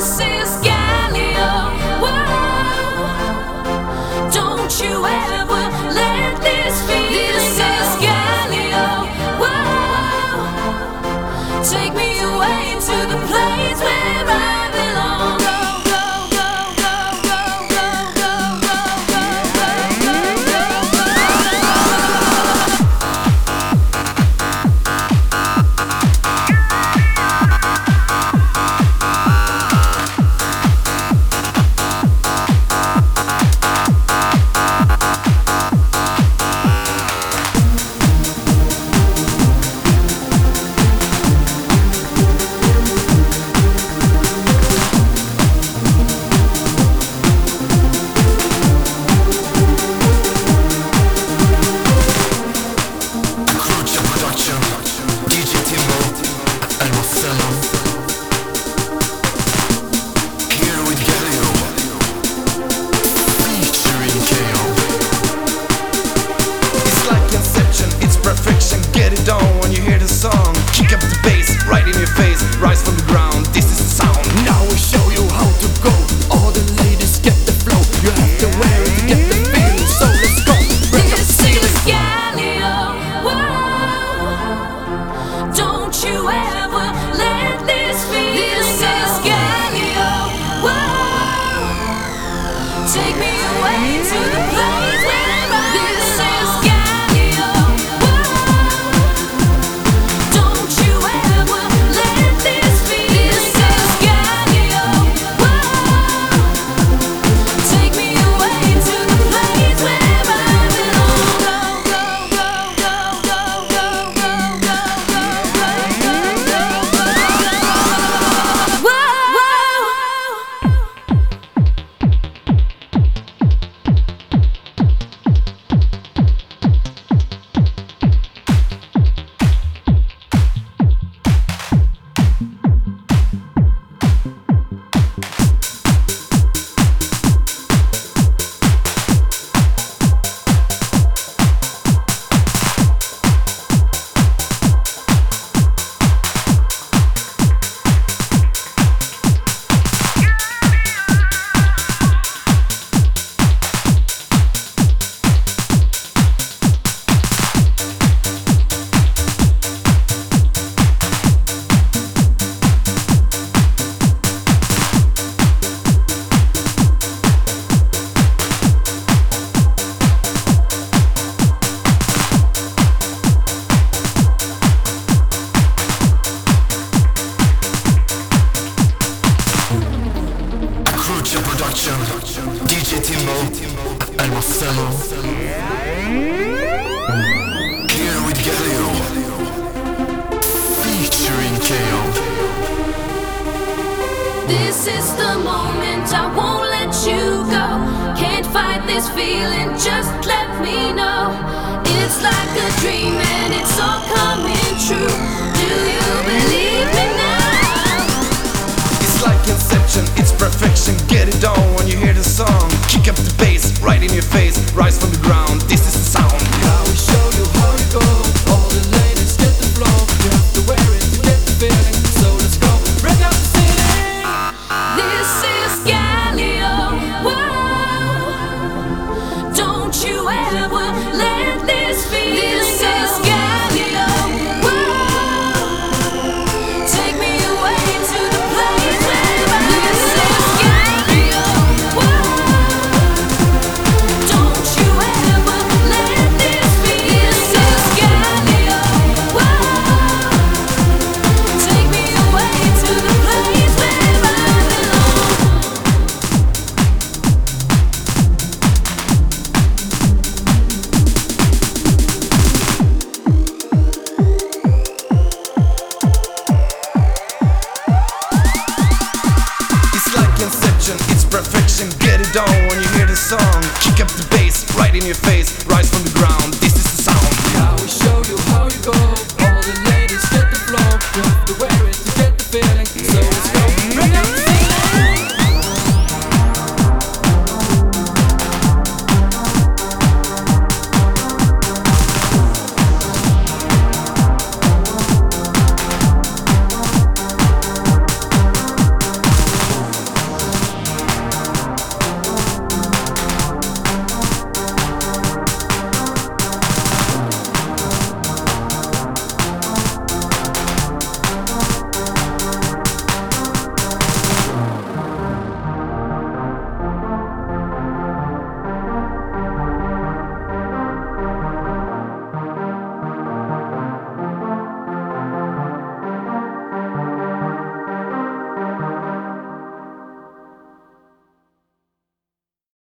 This is Galileo. Whoa. Don't you ever let this be. This is Galileo. Whoa. Take me away to the place where I belong. Get it done when you hear the song. Kick up the bass, right in your face. Rise from the ground, this is the sound. Now we show you how to go. All the ladies get the flow. You have to wear it to get the feeling. So let's go. This is Galileo. Whoa. Don't you ever let this be. This is Galileo. Whoa. Take me away to the place where I belong. This is Galileo. Don't you ever let this be. This is Galileo. Take me away to the place where I belong. Production, DJ Timbo and Marcelo. Here with Galileo, featuring KO. This is the moment, I won't let you go. Can't fight this feeling, just let me know. It's like a dream and it's all coming true. Do you believe me now? It's like Inception, it's perfection. Get it done when you hear the song. Kick up the bass, right in your face. Rise from the ground, this is the sound. Now we show you how to go. All the ladies get the flow. You have to wear it to get the feeling. So let's go, break out the ceiling. This is Galileo. Whoa. Don't you ever let this be. This is Galileo. Whoa. Take me away to the place where I belong. This is Galileo. Whoa. Don't you ever let this be. This is Galileo. Whoa. Take me away to the place where I belong. It's like Inception, it's perfection. Get it done when you hear the song. Kick up the bass, right in your face.